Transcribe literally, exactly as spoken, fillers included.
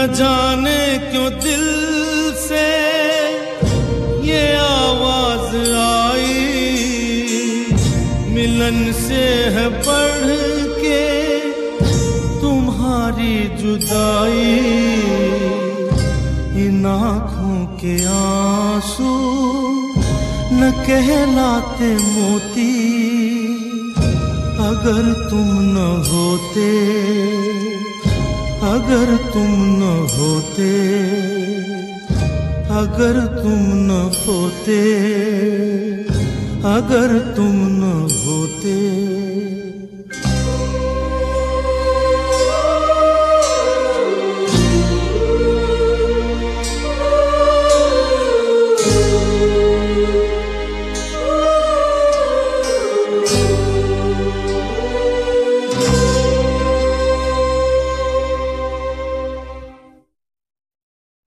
जाने क्यों दिल से ये आवाज आई, मिलन से है बढ़ के तुम्हारी जुदाई। इन आँखों के आंसू न कहलाते मोती, अगर तुम न होते, अगर तुम न होते, अगर तुम न होते, अगर तुम न होते।